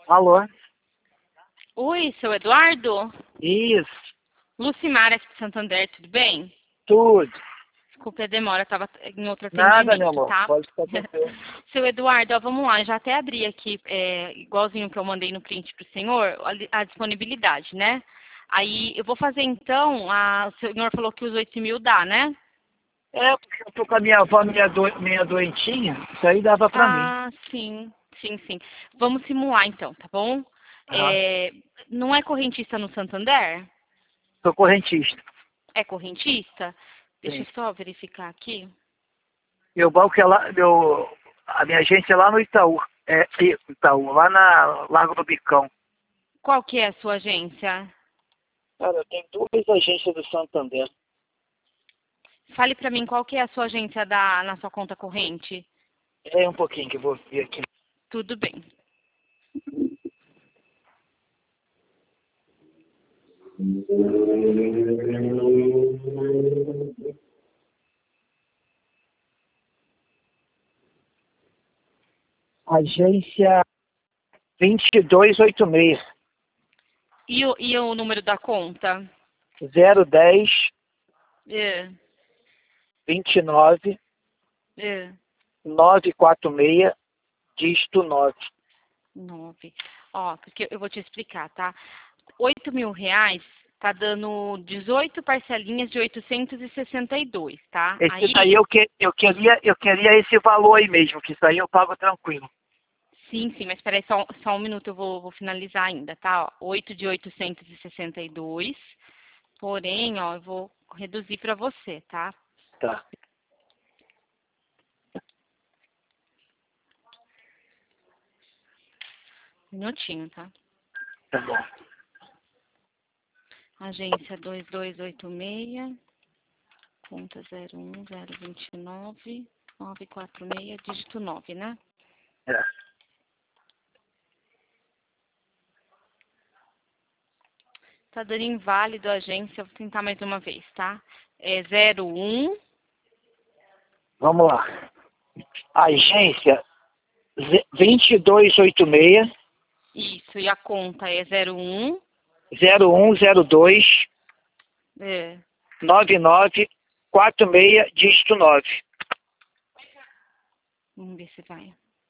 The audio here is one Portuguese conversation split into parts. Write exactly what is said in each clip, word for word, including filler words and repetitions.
Alô? Oi, seu Eduardo? Isso, Lucimara de Santander, tudo bem? tudo. Desculpe a demora, estava em outro Nada, meu atendimento, amor. tá? Pode ficar tranquilo. Seu Eduardo, ó, vamos lá, já até abri aqui, é, igualzinho que eu mandei no print para o senhor, a, li- a disponibilidade, né? Aí eu vou fazer então, a, o senhor falou que os oito mil dá, né? É, porque eu tô com a minha avó meia, do, meia doentinha, isso aí dava pra mim. Ah, sim, sim, sim. Vamos simular então, tá bom? Aham. É, não é correntista no Santander? Sou correntista. É correntista? Deixa Sim. eu só verificar aqui. Meu banco é lá, meu, a minha agência é lá no Itaú. É, Itaú, lá na Largo do Bicão. Qual que é a sua agência? Cara, tem duas agências do Santander. Fale para mim qual que é a sua agência da, na sua conta corrente. É um pouquinho que eu vou ver aqui. Tudo bem. Agência vinte e dois oitenta e seis, E o, e o número da conta? zero dez, É, vinte e nove, é, nove quatro seis, dígito nove. nove. Ó, porque eu vou te explicar, tá? Oito mil reais tá dando dezoito parcelinhas de oitocentos e sessenta e dois, tá? Esse daí Aí, eu, que, eu, queria, eu queria esse valor aí mesmo, que isso aí eu pago tranquilo. sim, sim, mas espera aí só, só um minuto, eu vou, vou finalizar ainda, tá? Ó, oito de oitocentos e sessenta e dois, porém, ó, eu vou reduzir para você, tá? Tá, Um minutinho, tá? tá bom. Agência dois dois oito seis, conta zero um zero dois nove, nove quatro seis, dígito nove, né? É. Tá dando inválido a agência, vou tentar mais uma vez, tá? É zero um, Vamos lá. Agência ze- vinte e dois oitenta e seis, isso, e a conta é zero um, zero um zero dois, é, nove nove quatro seis, dígito nove. vamos ver se vai.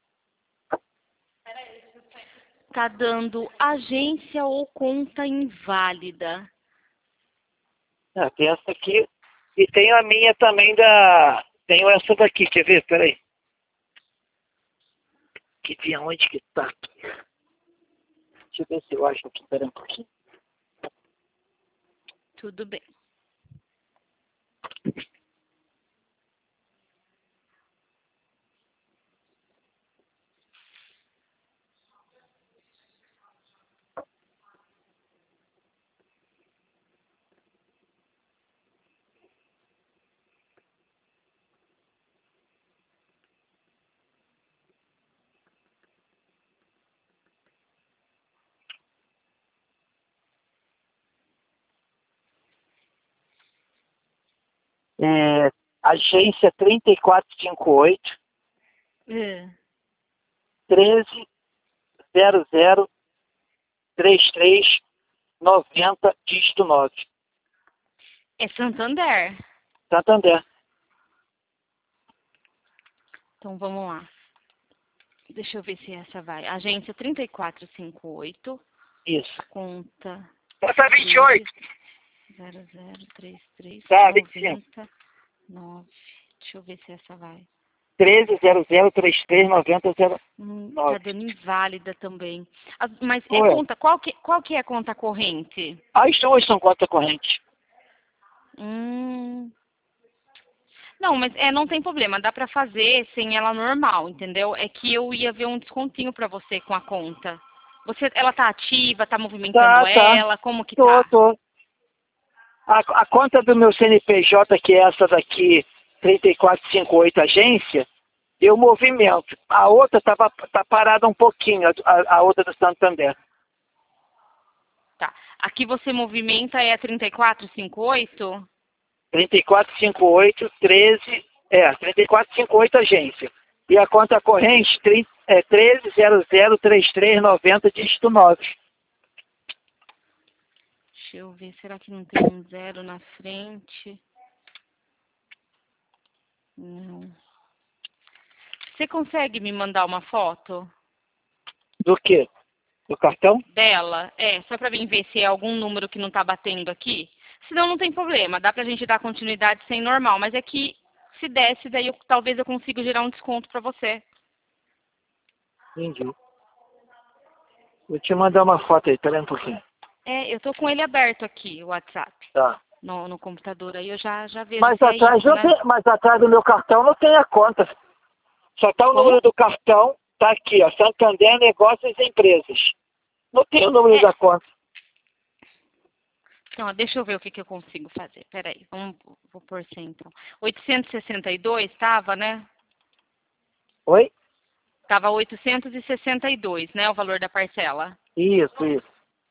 Tá dando agência ou conta inválida. Ah, tem essa aqui. E tem a minha também da... Tenho essa daqui, quer ver? Peraí. Que ver onde que tá aqui. Deixa eu ver se eu acho aqui. Peraí um pouquinho. Tudo bem. É, agência trinta e quatro cinquenta e oito, É, treze zero zero trinta e três noventa, dígito nove. é Santander. Santander. Então vamos lá. Deixa eu ver se essa vai. Agência trinta e quatro cinquenta e oito, Isso. conta Essa vinte e oito. zero zero três três Tá, vinte e cinco. noventa nove. Deixa eu ver se essa vai. treze zero zero trinta e três noventa zero Hum, tá nove. dando inválida também. Ah, mas é Ué. conta, qual que, qual que é a conta corrente? As duas são conta corrente. Hum. Não, mas é, não tem problema, dá pra fazer sem ela normal, entendeu? É que eu ia ver um descontinho pra você com a conta. Você, ela tá ativa, tá movimentando Tá, tá. ela, como que Tô, tá? tô. A, a conta do meu C N P J, que é essa daqui, trinta e quatro cinquenta e oito agência, deu movimento. A outra tava, tá parada um pouquinho, a, a outra do Santander. Tá. Aqui você movimenta é a trinta e quatro cinquenta e oito? trinta e quatro cinquenta e oito, treze, é, trinta e quatro cinquenta e oito agência. E a conta corrente, É treze zero zero trinta e três noventa, dígito nove. Deixa eu ver, será que não tem um zero na frente? Não. Você consegue me mandar uma foto Do quê? Do cartão? dela? É, só pra mim ver se é algum número que não tá batendo aqui. Senão não tem problema, dá pra gente dar continuidade sem normal. Mas é que se desse, daí eu, talvez eu consiga gerar um desconto pra você. Entendi. Vou te mandar uma foto aí, pera aí um pouquinho. É, eu tô com ele aberto aqui, o WhatsApp, Tá. no, no computador. Aí eu já, já vejo Mas se é atrás, isso, não né? tem, mas atrás do meu cartão não tem a conta. Só tá o Como? número do cartão, tá aqui, ó. Santander Negócios e Empresas. Não tem o número É. da conta. Então, ó, deixa eu ver o que, que eu consigo fazer. Peraí, vamos, vou pôr cem então. oitocentos e sessenta e dois tava, né? Oi? Tava oitocentos e sessenta e dois, né? O valor da parcela. Isso, isso.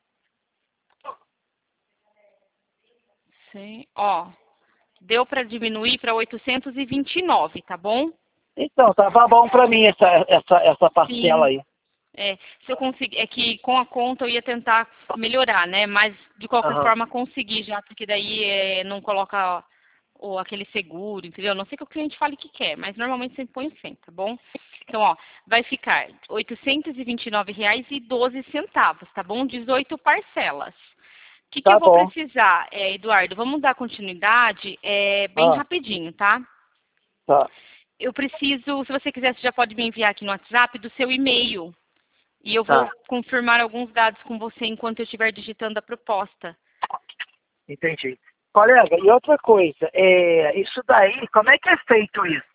Sim. Ó, deu para diminuir para oitocentos e vinte e nove, tá bom? Então, tava bom pra mim essa, essa, essa parcela Sim. aí. É, se eu conseguir, é que com a conta eu ia tentar melhorar, né? Mas de qualquer Aham. forma consegui já, porque daí é, não coloca ou aquele seguro, entendeu? A não sei que o cliente fale que quer, mas normalmente sempre põe cem, tá bom? Então, ó, vai ficar oitocentos e vinte e nove reais e doze centavos, tá bom? dezoito parcelas. O que, que Tá eu vou bom. precisar, é, Eduardo? Vamos dar continuidade é, bem Ah, rapidinho, tá? tá. Eu preciso, se você quiser, você já pode me enviar aqui no WhatsApp do seu e-mail. E eu vou Tá. confirmar alguns dados com você enquanto eu estiver digitando a proposta. Entendi. Colega, e outra coisa, é, isso daí, como é que é feito isso?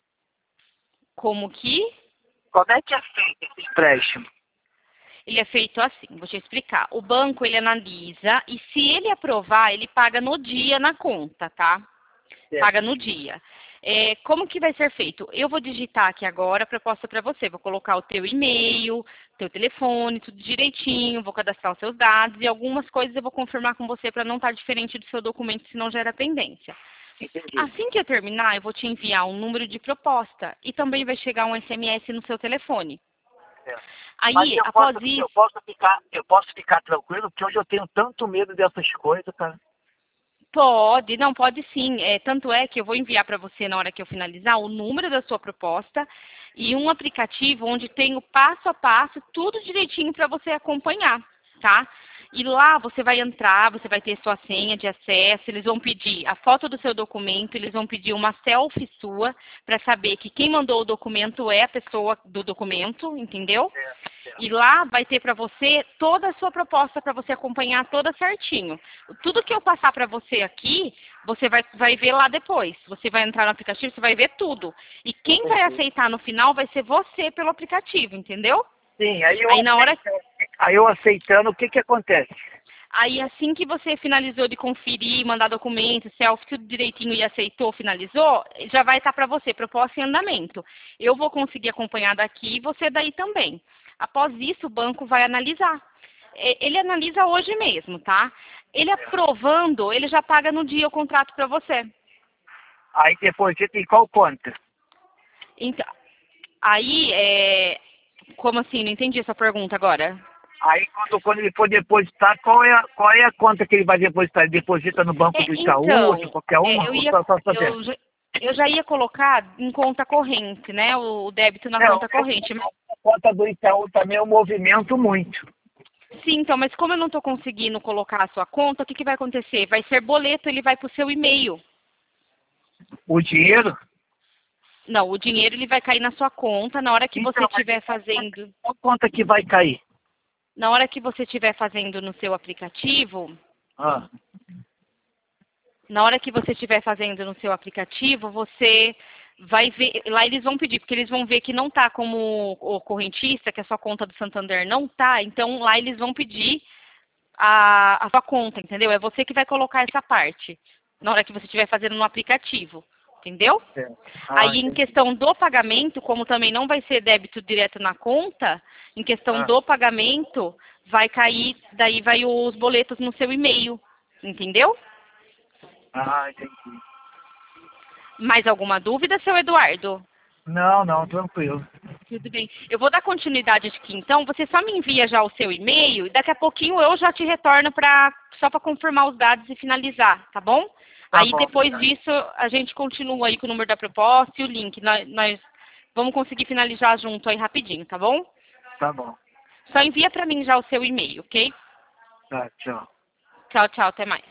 Como que Como é que é feito esse empréstimo? ele é feito assim, vou te explicar. O banco, ele analisa e se ele aprovar, ele paga no dia na conta, tá? Certo. Paga no dia. É, como que vai ser feito? Eu vou digitar aqui agora a proposta para você. Vou colocar o teu e-mail, teu telefone, tudo direitinho, vou cadastrar os seus dados e algumas coisas eu vou confirmar com você para não estar diferente do seu documento, senão gera pendência. Entendi. Assim que eu terminar, eu vou te enviar um número de proposta e também vai chegar um S M S no seu telefone. Certo. Mas Aí, eu após posso, eu isso, posso ficar, eu posso ficar tranquilo, porque hoje eu tenho tanto medo dessas coisas, cara. pode, não, pode sim. É, tanto é que eu vou enviar para você, na hora que eu finalizar, o número da sua proposta e um aplicativo onde tem o passo a passo, tudo direitinho para você acompanhar, tá? E lá você vai entrar, você vai ter sua senha de acesso, eles vão pedir a foto do seu documento, eles vão pedir uma selfie sua para saber que quem mandou o documento é a pessoa do documento, entendeu? E lá vai ter para você toda a sua proposta para você acompanhar toda certinho. Tudo que eu passar para você aqui, você vai, vai ver lá depois. Você vai entrar no aplicativo, você vai ver tudo. E quem vai Entendi. aceitar no final vai ser você pelo aplicativo, entendeu? Sim, aí eu, Aí na hora, aceitando, aí eu aceitando, o que que acontece? aí assim que você finalizou de conferir, mandar documento, selfie, tudo direitinho e aceitou, finalizou, já vai estar para você, proposta em andamento. Eu vou conseguir acompanhar daqui e você daí também. Após isso, o banco vai analisar. E- Ele analisa hoje mesmo, tá? Ele aprovando, ele já paga no dia o contrato para você. Aí deposita em qual conta? Então, aí, é... como assim? Não entendi essa pergunta agora. Aí quando, quando ele for depositar, qual é, a- qual é a conta que ele vai depositar? Ele deposita no Banco É, do Itaú, ou de então, qualquer é, uma? eu Ou ia, só, só saber? eu, já- eu já ia colocar em conta corrente, né? O débito na É, conta o- corrente. Mas- a conta do Itaú também eu movimento muito. sim, então, mas como eu não estou conseguindo colocar a sua conta, o que, que vai acontecer? Vai ser boleto, ele vai para o seu e-mail. O dinheiro? Não, o dinheiro ele vai cair na sua conta na hora que você Então, mas estiver fazendo. qual conta que vai cair? Na hora que você estiver fazendo no seu aplicativo, Ah, na hora que você estiver fazendo no seu aplicativo, você vai ver, lá eles vão pedir, porque eles vão ver que não está como o correntista, que a sua conta do Santander não está, então lá eles vão pedir a, a sua conta, entendeu? É você que vai colocar essa parte, na hora que você estiver fazendo no aplicativo, entendeu? certo. Ah, Aí, em entendi. questão do pagamento, como também não vai ser débito direto na conta, em questão Ah, do pagamento, vai cair, daí vai os boletos no seu e-mail, entendeu? ah, entendi. Mais alguma dúvida, seu Eduardo? Não, não, tranquilo. Tudo bem. Eu vou dar continuidade aqui, então. Você só me envia já o seu e-mail e daqui a pouquinho eu já te retorno pra, só para confirmar os dados e finalizar, tá bom? Tá Aí bom. depois disso a gente continua aí com o número da proposta e o link. Nós, nós vamos conseguir finalizar junto aí rapidinho, tá bom? Tá bom. Só envia para mim já o seu e-mail, ok? Tá, tchau. Tchau, tchau. Até mais.